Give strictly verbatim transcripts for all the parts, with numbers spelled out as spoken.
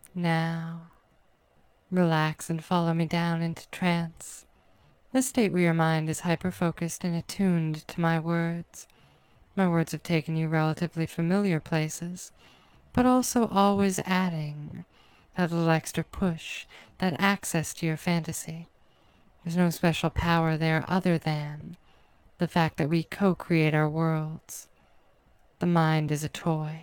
Now, relax and follow me down into trance, a state where your mind is hyper-focused and attuned to my words. My words have taken you relatively familiar places, but also always adding that little extra push, that access to your fantasy. There's no special power there other than the fact that we co-create our worlds. The mind is a toy.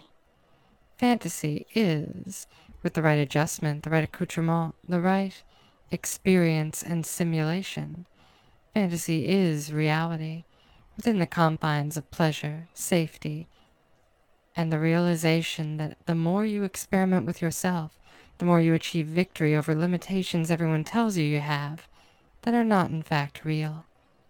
Fantasy is, with the right adjustment, the right accoutrement, the right experience and simulation. Fantasy is reality within the confines of pleasure, safety, and the realization that the more you experiment with yourself, the more you achieve victory over limitations everyone tells you you have that are not in fact real.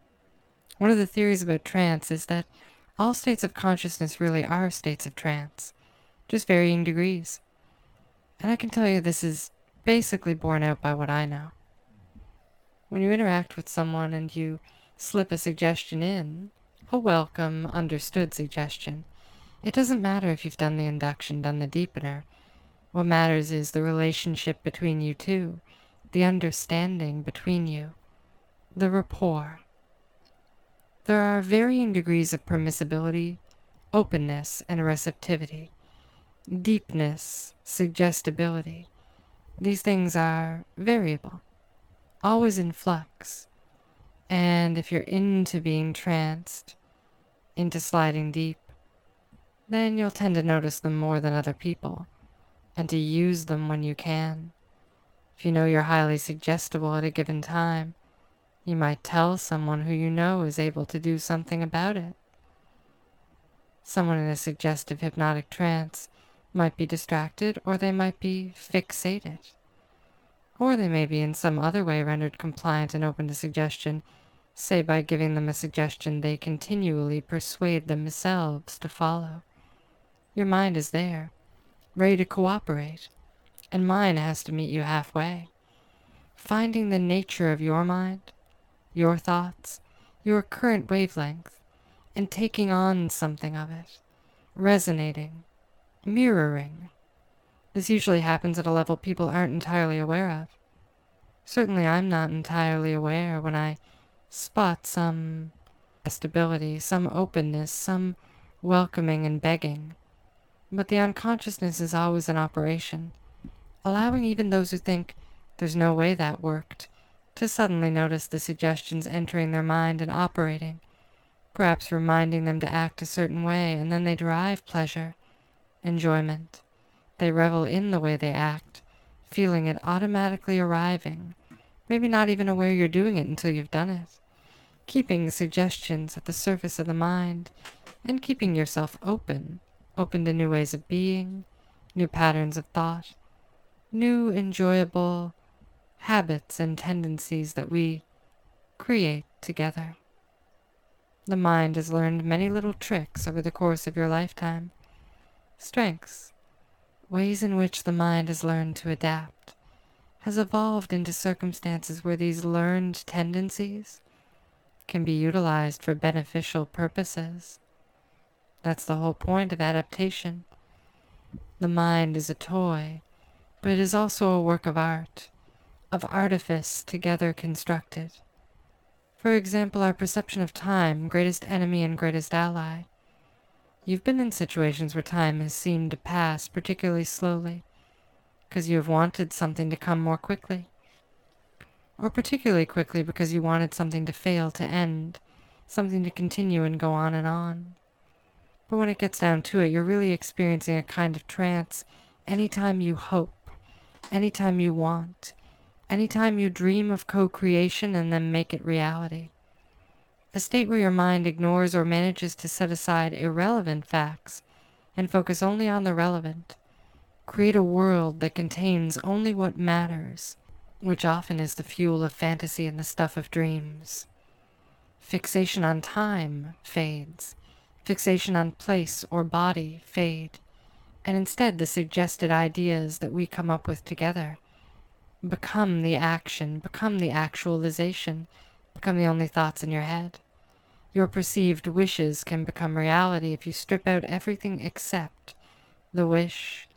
One of the theories about trance is that all states of consciousness really are states of trance, just varying degrees. And I can tell you this is basically borne out by what I know. When you interact with someone and you slip a suggestion in, a welcome, understood suggestion, it doesn't matter if you've done the induction, done the deepener. What matters is the relationship between you two, the understanding between you, the rapport. There are varying degrees of permissibility, openness, and receptivity, deepness, suggestibility. These things are variable, always in flux. And if you're into being tranced, into sliding deep, then you'll tend to notice them more than other people, and to use them when you can. If you know you're highly suggestible at a given time, you might tell someone who you know is able to do something about it. Someone in a suggestive hypnotic trance might be distracted, or they might be fixated. Or they may be in some other way rendered compliant and open to suggestion, say by giving them a suggestion they continually persuade themselves to follow. Your mind is there, ready to cooperate, and mine has to meet you halfway. Finding the nature of your mind, your thoughts, your current wavelength, and taking on something of it, resonating, mirroring. This usually happens at a level people aren't entirely aware of. Certainly I'm not entirely aware when I spot some stability, some openness, some welcoming and begging. But the unconsciousness is always in operation, allowing even those who think there's no way that worked to suddenly notice the suggestions entering their mind and operating, perhaps reminding them to act a certain way, and then they derive pleasure, enjoyment. They revel in the way they act, feeling it automatically arriving, maybe not even aware you're doing it until you've done it. Keeping the suggestions at the surface of the mind, and keeping yourself open, open to new ways of being, new patterns of thought, new enjoyable habits and tendencies that we create together. The mind has learned many little tricks over the course of your lifetime. Strengths, ways in which the mind has learned to adapt, has evolved into circumstances where these learned tendencies can be utilized for beneficial purposes. That's the whole point of adaptation. The mind is a toy, but it is also a work of art, of artifice together constructed. For example, our perception of time, greatest enemy and greatest ally. You've been in situations where time has seemed to pass particularly slowly, because you have wanted something to come more quickly, or particularly quickly because you wanted something to fail to end, something to continue and go on and on. But when it gets down to it, you're really experiencing a kind of trance anytime you hope, anytime you want, anytime you dream of co-creation and then make it reality. A state where your mind ignores or manages to set aside irrelevant facts and focus only on the relevant. Create a world that contains only what matters, which often is the fuel of fantasy and the stuff of dreams. Fixation on time fades. Fixation on place or body fade. And instead the suggested ideas that we come up with together become the action, become the actualization, become the only thoughts in your head. Your perceived wishes can become reality if you strip out everything except the wish,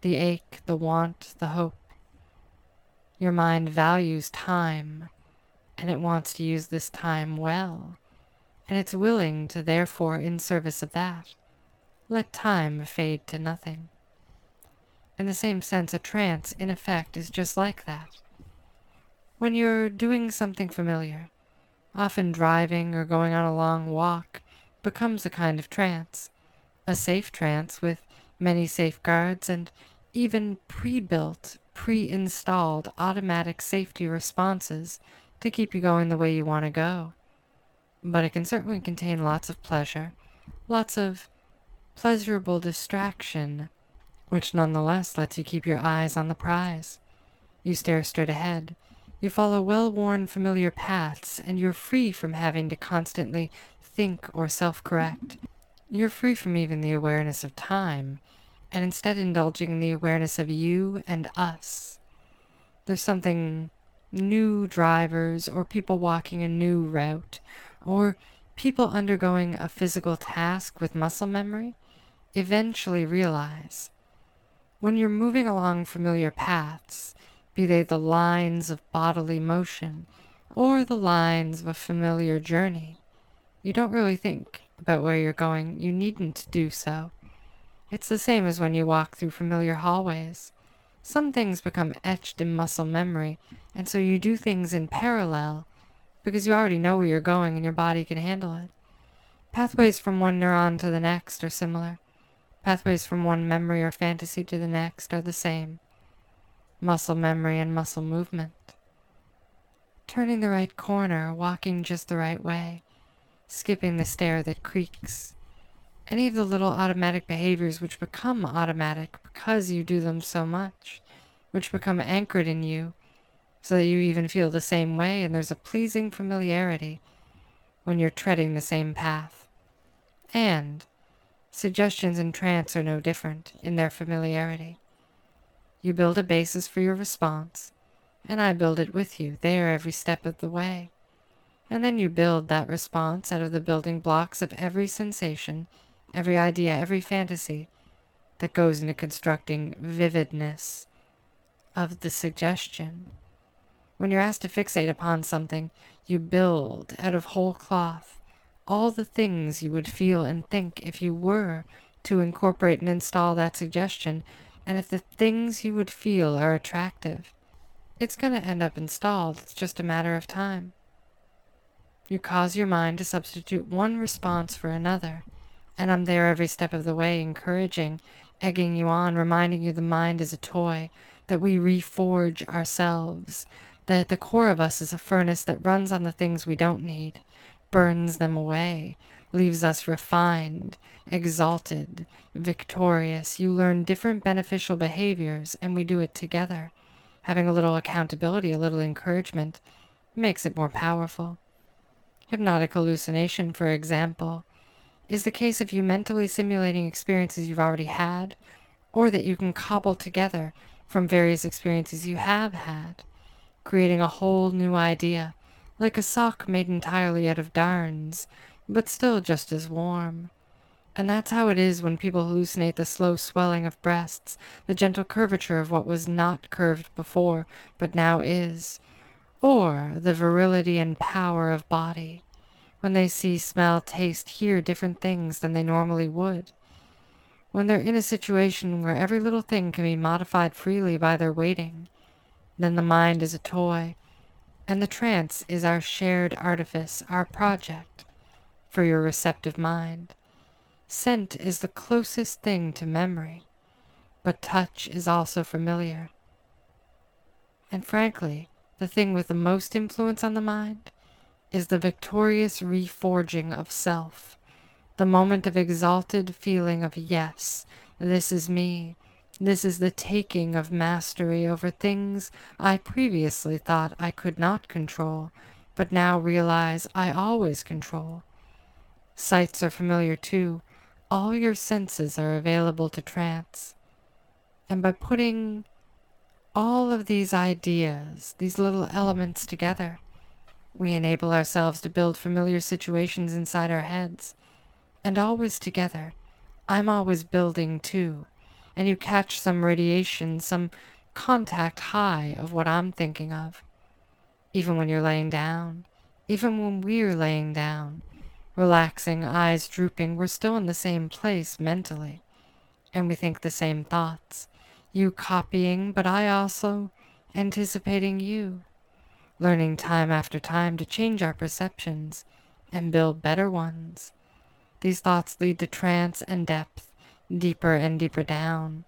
the ache, the want, the hope. Your mind values time, and it wants to use this time well, and it's willing to therefore in service of that let time fade to nothing. In the same sense, a trance, in effect, is just like that. When you're doing something familiar, often driving or going on a long walk becomes a kind of trance, a safe trance with many safeguards and even pre-built, pre-installed automatic safety responses to keep you going the way you want to go. But it can certainly contain lots of pleasure, lots of pleasurable distraction, which nonetheless lets you keep your eyes on the prize. You stare straight ahead. You follow well-worn familiar paths, and you're free from having to constantly think or self-correct. You're free from even the awareness of time, and instead indulging in the awareness of you and us. There's something new drivers, or people walking a new route, or people undergoing a physical task with muscle memory, eventually realize. When you're moving along familiar paths, be they the lines of bodily motion, or the lines of a familiar journey, you don't really think about where you're going. You needn't do so. It's the same as when you walk through familiar hallways. Some things become etched in muscle memory, and so you do things in parallel, because you already know where you're going and your body can handle it. Pathways from one neuron to the next are similar. Pathways from one memory or fantasy to the next are the same. Muscle memory and muscle movement. Turning the right corner, walking just the right way, skipping the stair that creaks. Any of the little automatic behaviors which become automatic because you do them so much, which become anchored in you, so that you even feel the same way, and there's a pleasing familiarity when you're treading the same path. And suggestions in trance are no different in their familiarity. You build a basis for your response, and I build it with you there every step of the way. And then you build that response out of the building blocks of every sensation, every idea, every fantasy that goes into constructing vividness of the suggestion. When you're asked to fixate upon something, you build out of whole cloth all the things you would feel and think if you were to incorporate and install that suggestion, and if the things you would feel are attractive, it's going to end up installed. It's just a matter of time. You cause your mind to substitute one response for another, and I'm there every step of the way, encouraging, egging you on, reminding you the mind is a toy, that we reforge ourselves, that at the core of us is a furnace that runs on the things we don't need, burns them away, leaves us refined, exalted, victorious. You learn different beneficial behaviors, and we do it together. Having a little accountability, a little encouragement, makes it more powerful. Hypnotic hallucination, for example, is the case of you mentally simulating experiences you've already had, or that you can cobble together from various experiences you have had, creating a whole new idea, like a sock made entirely out of darns, but still just as warm. And that's how it is when people hallucinate the slow swelling of breasts, the gentle curvature of what was not curved before, but now is, or the virility and power of body, when they see, smell, taste, hear different things than they normally would. When they're in a situation where every little thing can be modified freely by their waiting, then the mind is a toy, and the trance is our shared artifice, our project, for your receptive mind. Scent is the closest thing to memory, but touch is also familiar. And frankly, the thing with the most influence on the mind is the victorious reforging of self, the moment of exalted feeling of yes, this is me. This is the taking of mastery over things I previously thought I could not control, but now realize I always control. Sights are familiar too. All your senses are available to trance. And by putting all of these ideas, these little elements together, we enable ourselves to build familiar situations inside our heads. And always together, I'm always building too. and you catch some radiation, some contact high of what I'm thinking of. Even when you're laying down, even when we're laying down, relaxing, eyes drooping, we're still in the same place mentally, and we think the same thoughts. You copying, but I also anticipating you, learning time after time to change our perceptions and build better ones. These thoughts lead to trance and depth, deeper and deeper down.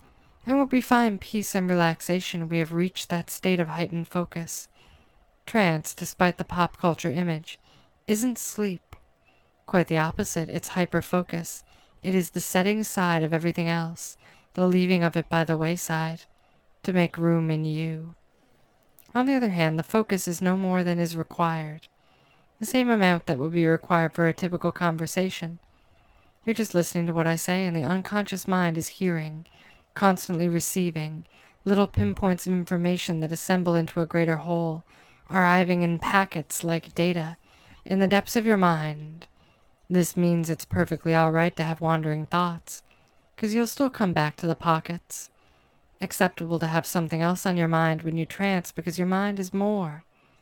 And when we find peace and relaxation, we have reached that state of heightened focus. Trance, despite the pop culture image, isn't sleep. Quite the opposite, it's hyper-focus. It is the setting aside of everything else, the leaving of it by the wayside, to make room in you. On the other hand, the focus is no more than is required. The same amount that would be required for a typical conversation. You're just listening to what I say, and the unconscious mind is hearing, constantly receiving, little pinpoints of information that assemble into a greater whole, arriving in packets like data, in the depths of your mind. This means it's perfectly all right to have wandering thoughts, because you'll still come back to the pockets. Acceptable to have something else on your mind when you trance, because your mind is more.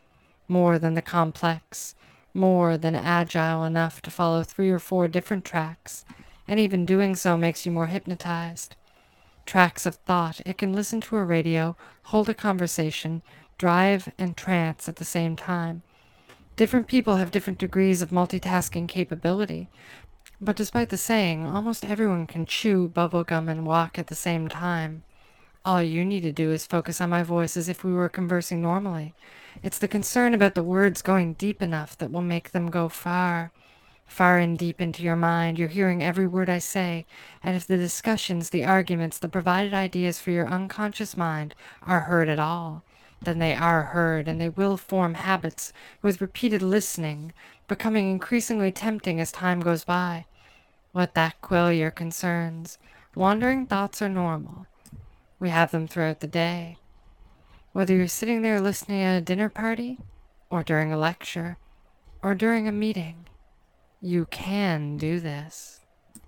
More than the complex, more than agile enough to follow three or four different tracks, and even doing so makes you more hypnotized. Tracks of thought, it can listen to a radio, hold a conversation, drive and trance at the same time. Different people have different degrees of multitasking capability, but despite the saying, almost everyone can chew bubblegum and walk at the same time. All you need to do is focus on my voice as if we were conversing normally. It's the concern about the words going deep enough that will make them go far, far and deep into your mind. You're hearing every word I say, and if the discussions, the arguments, the provided ideas for your unconscious mind are heard at all, then they are heard, and they will form habits with repeated listening, becoming increasingly tempting as time goes by. Let that quell your concerns. Wandering thoughts are normal. We have them throughout the day. Whether you're sitting there listening at a dinner party, or during a lecture, or during a meeting, you can do this.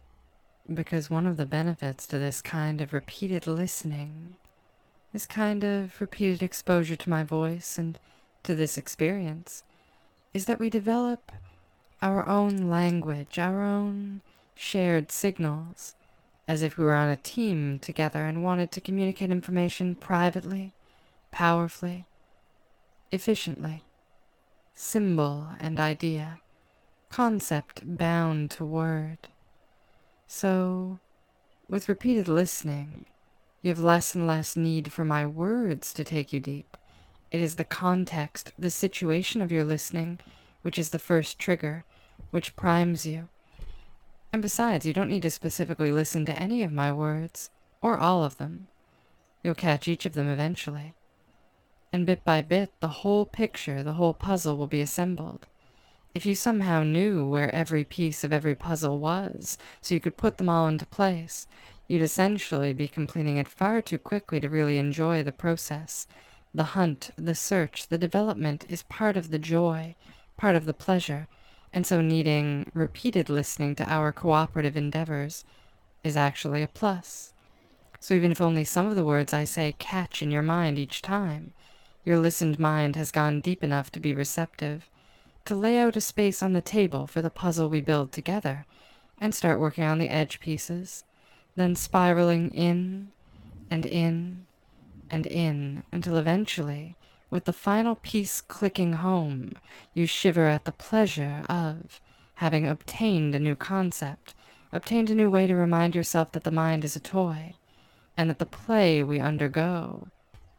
Because one of the benefits to this kind of repeated listening, this kind of repeated exposure to my voice and to this experience, is that we develop our own language, our own shared signals, as if we were on a team together and wanted to communicate information privately, powerfully, efficiently. Symbol and idea, concept bound to word. So, with repeated listening, you have less and less need for my words to take you deep. It is the context, the situation of your listening, which is the first trigger, which primes you. And besides, you don't need to specifically listen to any of my words, or all of them. You'll catch each of them eventually. And bit by bit, the whole picture, the whole puzzle will be assembled. If you somehow knew where every piece of every puzzle was, so you could put them all into place, you'd essentially be completing it far too quickly to really enjoy the process. The hunt, the search, the development is part of the joy, part of the pleasure, and so needing repeated listening to our cooperative endeavors is actually a plus. So even if only some of the words I say catch in your mind each time, your listened mind has gone deep enough to be receptive, to lay out a space on the table for the puzzle we build together, and start working on the edge pieces, then spiraling in and in and in until eventually, with the final piece clicking home, you shiver at the pleasure of having obtained a new concept, obtained a new way to remind yourself that the mind is a toy, and that the play we undergo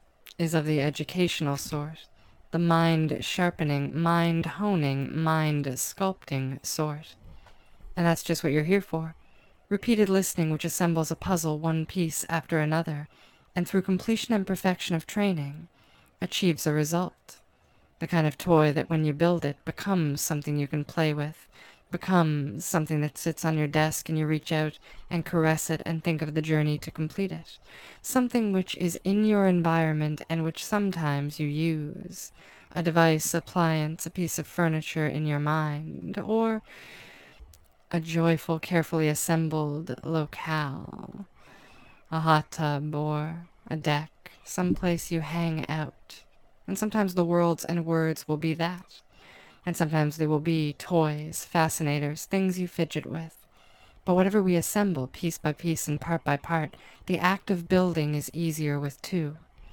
is of the educational sort, the mind-sharpening, mind-honing, mind-sculpting sort. And that's just what you're here for. Repeated listening which assembles a puzzle one piece after another, and through completion and perfection of training, achieves a result. The kind of toy that when you build it becomes something you can play with, becomes something that sits on your desk and you reach out and caress it and think of the journey to complete it. Something which is in your environment and which sometimes you use. A device, appliance, a piece of furniture in your mind, or a joyful, carefully assembled locale. a hot tub or a deck, someplace you hang out. And sometimes the worlds and words will be that. And sometimes they will be toys, fascinators, things you fidget with. But whatever we assemble, piece by piece and part by part, the act of building is easier with two.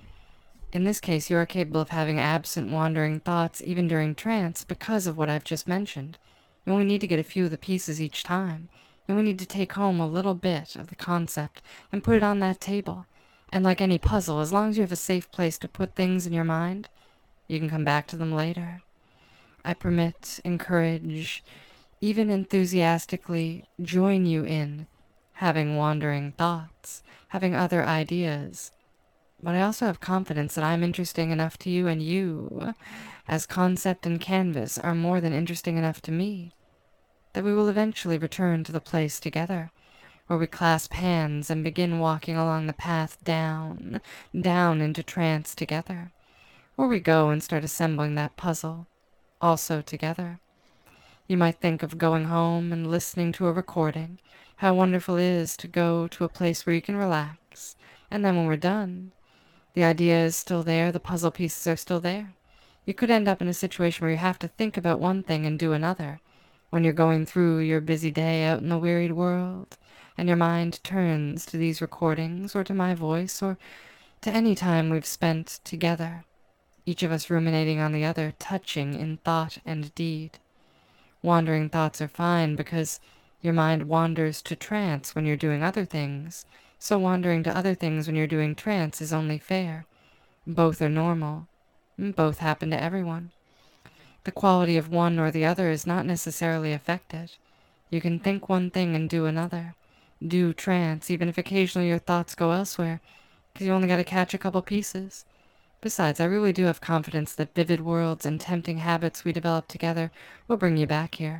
In this case, you are capable of having absent wandering thoughts even during trance because of what I've just mentioned. You only need to get a few of the pieces each time. You only need to take home a little bit of the concept and put it on that table. And like any puzzle, as long as you have a safe place to put things in your mind, you can come back to them later. I permit, encourage, even enthusiastically join you in having wandering thoughts, having other ideas. But I also have confidence that I'm interesting enough to you, and you, as concept and canvas, are more than interesting enough to me, that we will eventually return to the place together, where we clasp hands and begin walking along the path down, down into trance together, where we go and start assembling that puzzle, also together. You might think of going home and listening to a recording, how wonderful it is to go to a place where you can relax, and then when we're done, the idea is still there, the puzzle pieces are still there. You could end up in a situation where you have to think about one thing and do another, when you're going through your busy day out in the wearied world, and your mind turns to these recordings, or to my voice, or to any time we've spent together, each of us ruminating on the other, touching in thought and deed. Wandering thoughts are fine because your mind wanders to trance when you're doing other things, so wandering to other things when you're doing trance is only fair. Both are normal. Both happen to everyone. The quality of one or the other is not necessarily affected. You can think one thing and do another. Do trance, even if occasionally your thoughts go elsewhere, because you only got to catch a couple pieces. Besides, I really do have confidence that vivid worlds and tempting habits we develop together will bring you back here.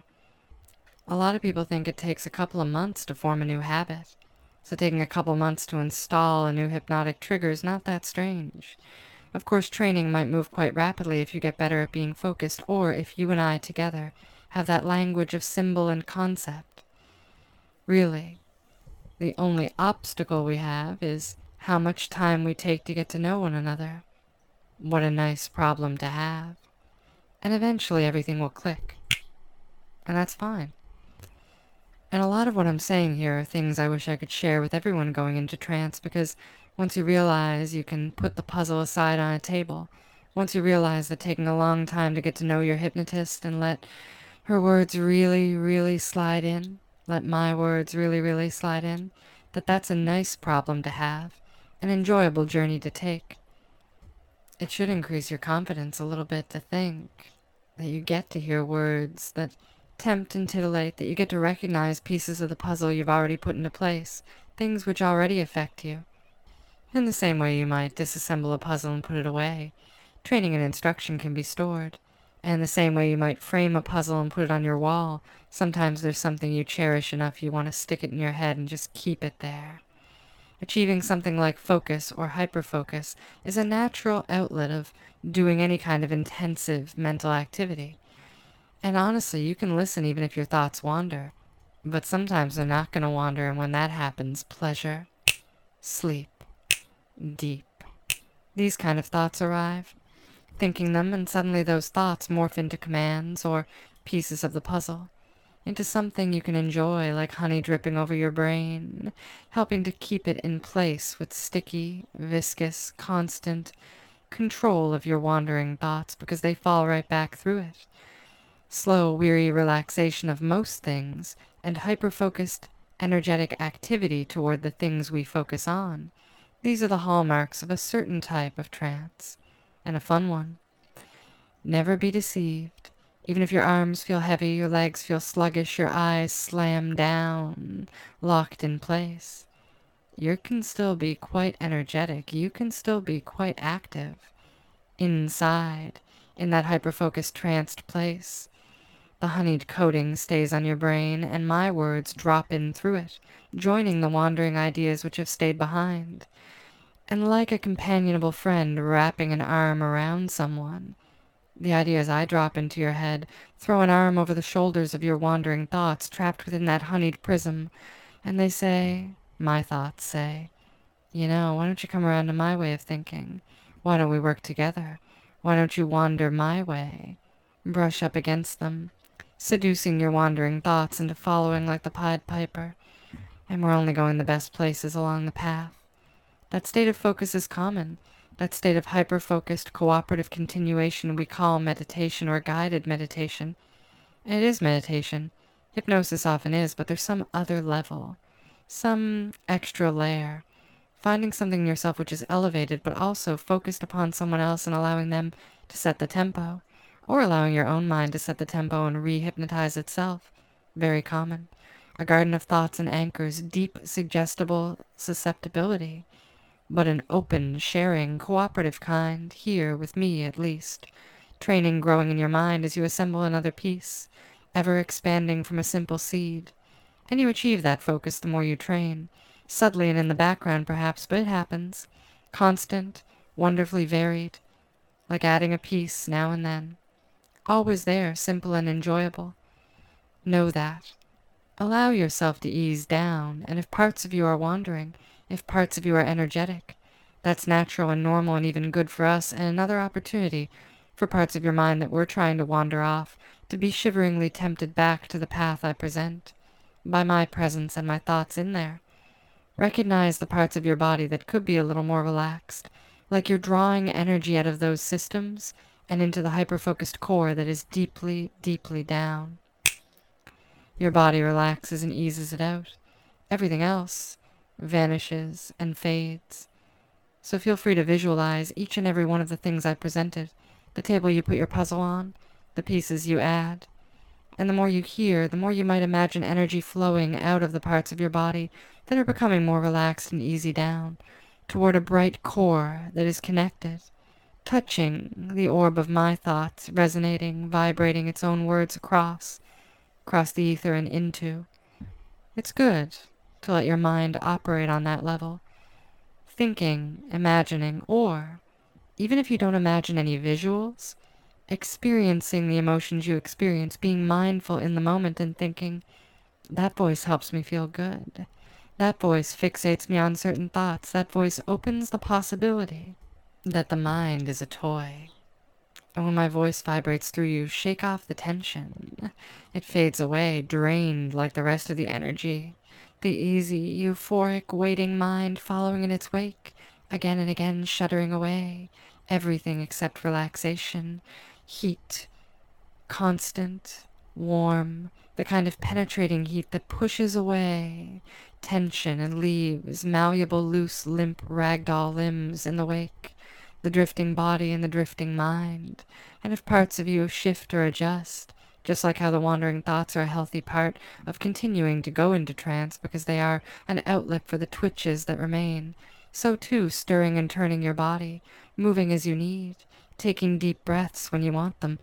A lot of people think it takes a couple of months to form a new habit. So taking a couple months to install a new hypnotic trigger is not that strange. Of course, training might move quite rapidly if you get better at being focused, or if you and I together have that language of symbol and concept. Really, the only obstacle we have is how much time we take to get to know one another. What a nice problem to have. And eventually everything will click. And that's fine. And a lot of what I'm saying here are things I wish I could share with everyone going into trance, because once you realize you can put the puzzle aside on a table, once you realize that taking a long time to get to know your hypnotist and let her words really, really slide in, let my words really, really slide in, that that's a nice problem to have, an enjoyable journey to take. It should increase your confidence a little bit to think that you get to hear words that tempt and titillate, that you get to recognize pieces of the puzzle you've already put into place, things which already affect you. In the same way you might disassemble a puzzle and put it away, training and instruction can be stored. And the same way you might frame a puzzle and put it on your wall, sometimes there's something you cherish enough you want to stick it in your head and just keep it there. Achieving something like focus or hyperfocus is a natural outlet of doing any kind of intensive mental activity. And honestly, you can listen even if your thoughts wander. But sometimes they're not going to wander, and when that happens, pleasure, sleep, deep. These kind of thoughts arrive. Thinking them, and suddenly those thoughts morph into commands or pieces of the puzzle. Into something you can enjoy, like honey dripping over your brain, helping to keep it in place with sticky, viscous, constant control of your wandering thoughts, because they fall right back through it. Slow, weary relaxation of most things, and hyper-focused, energetic activity toward the things we focus on. These are the hallmarks of a certain type of trance, and a fun one. Never be deceived. Even if your arms feel heavy, your legs feel sluggish, your eyes slam down, locked in place, you can still be quite energetic. You can still be quite active. Inside, in that hyper-focused, tranced place. The honeyed coating stays on your brain, and my words drop in through it, joining the wandering ideas which have stayed behind. And like a companionable friend wrapping an arm around someone, the ideas I drop into your head throw an arm over the shoulders of your wandering thoughts trapped within that honeyed prism, and they say, my thoughts say, You know, why don't you come around to my way of thinking? Why don't we work together? Why don't you wander my way? Brush up against them, seducing your wandering thoughts into following like the Pied Piper. And we're only going the best places along the path. That state of focus is common. That state of hyper-focused, cooperative continuation we call meditation or guided meditation. It is meditation. Hypnosis often is, but there's some other level. Some extra layer. Finding something in yourself which is elevated, but also focused upon someone else and allowing them to set the tempo. Or allowing your own mind to set the tempo and re-hypnotize itself. Very common. A garden of thoughts and anchors, deep, suggestible susceptibility. But an open, sharing, cooperative kind, here with me at least. Training growing in your mind as you assemble another piece, ever expanding from a simple seed. And you achieve that focus the more you train. Subtly and in the background perhaps, but it happens. Constant, wonderfully varied, like adding a piece now and then. Always there, simple and enjoyable. Know that. Allow yourself to ease down, and if parts of you are wandering, if parts of you are energetic, that's natural and normal and even good for us, and another opportunity for parts of your mind that we're trying to wander off to be shiveringly tempted back to the path I present, by my presence and my thoughts in there. Recognize the parts of your body that could be a little more relaxed, like you're drawing energy out of those systems and into the hyper-focused core that is deeply, deeply down. Your body relaxes and eases it out. Everything else vanishes and fades. So feel free to visualize each and every one of the things I presented, the table you put your puzzle on, the pieces you add. And the more you hear, the more you might imagine energy flowing out of the parts of your body that are becoming more relaxed and easy down, toward a bright core that is connected, touching the orb of my thoughts, resonating, vibrating its own words across, across the ether and into. It's good to let your mind operate on that level, thinking, imagining, or, even if you don't imagine any visuals, experiencing the emotions you experience, being mindful in the moment and thinking, that voice helps me feel good. That voice fixates me on certain thoughts. That voice opens the possibility that the mind is a toy. And when my voice vibrates through you, shake off the tension. It fades away, drained like the rest of the energy. The easy, euphoric, waiting mind following in its wake, again and again shuddering away. Everything except relaxation. Heat. Constant. Warm. The kind of penetrating heat that pushes away tension and leaves malleable, loose, limp ragdoll limbs in the wake. The drifting body and the drifting mind. And if parts of you shift or adjust, just like how the wandering thoughts are a healthy part of continuing to go into trance because they are an outlet for the twitches that remain, so too stirring and turning your body, moving as you need, taking deep breaths when you want them.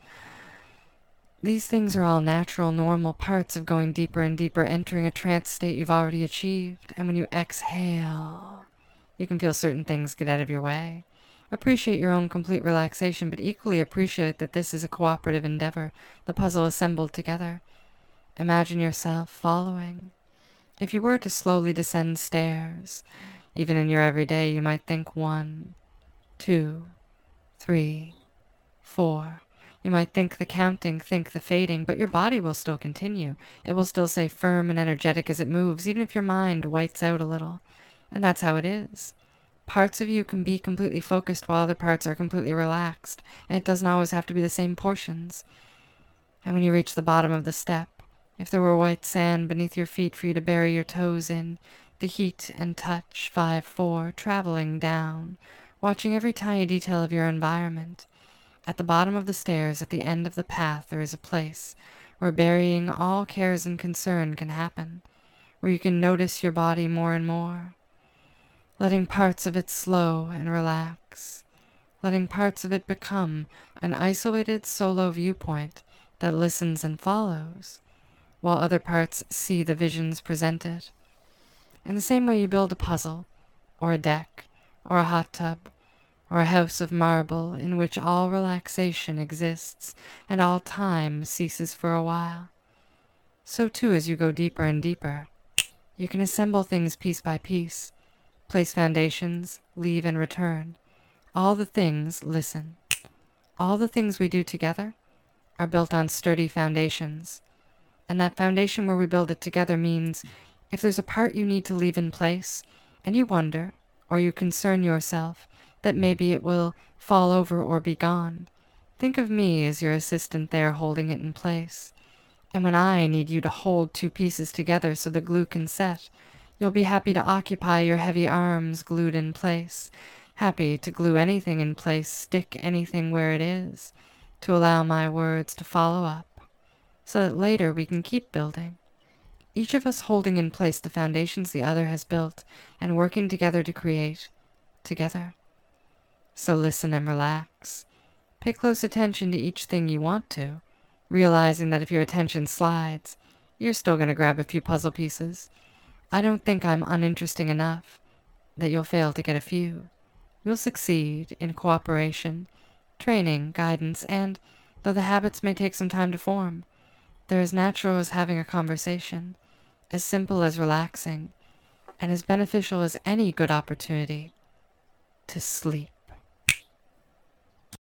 These things are all natural, normal parts of going deeper and deeper, entering a trance state you've already achieved. And when you exhale, you can feel certain things get out of your way. Appreciate your own complete relaxation, but equally appreciate that this is a cooperative endeavor, the puzzle assembled together. Imagine yourself following. If you were to slowly descend stairs, even in your everyday, you might think one, two, three, four. You might think the counting, think the fading, but your body will still continue. It will still stay firm and energetic as it moves, even if your mind whites out a little. And that's how it is. Parts of you can be completely focused while other parts are completely relaxed, and it doesn't always have to be the same portions. And when you reach the bottom of the step, if there were white sand beneath your feet for you to bury your toes in, the heat and touch, five, four, traveling down, watching every tiny detail of your environment. At the bottom of the stairs, at the end of the path, there is a place where burying all cares and concern can happen, where you can notice your body more and more, letting parts of it slow and relax, letting parts of it become an isolated solo viewpoint that listens and follows, while other parts see the visions presented. In the same way you build a puzzle, or a deck, or a hot tub, or a house of marble in which all relaxation exists and all time ceases for a while. So too, as you go deeper and deeper, you can assemble things piece by piece, place foundations, leave and return. All the things, listen, all the things we do together are built on sturdy foundations. And that foundation where we build it together means if there's a part you need to leave in place, and you wonder, or you concern yourself, that maybe it will fall over or be gone, think of me as your assistant there holding it in place. And when I need you to hold two pieces together so the glue can set, you'll be happy to occupy your heavy arms glued in place, happy to glue anything in place, stick anything where it is, to allow my words to follow up, so that later we can keep building, each of us holding in place the foundations the other has built and working together to create together. So listen and relax. Pay close attention to each thing you want to, realizing that if your attention slides, you're still going to grab a few puzzle pieces. I don't think I'm uninteresting enough that you'll fail to get a few. You'll succeed in cooperation, training, guidance, and, though the habits may take some time to form, they're as natural as having a conversation, as simple as relaxing, and as beneficial as any good opportunity to sleep.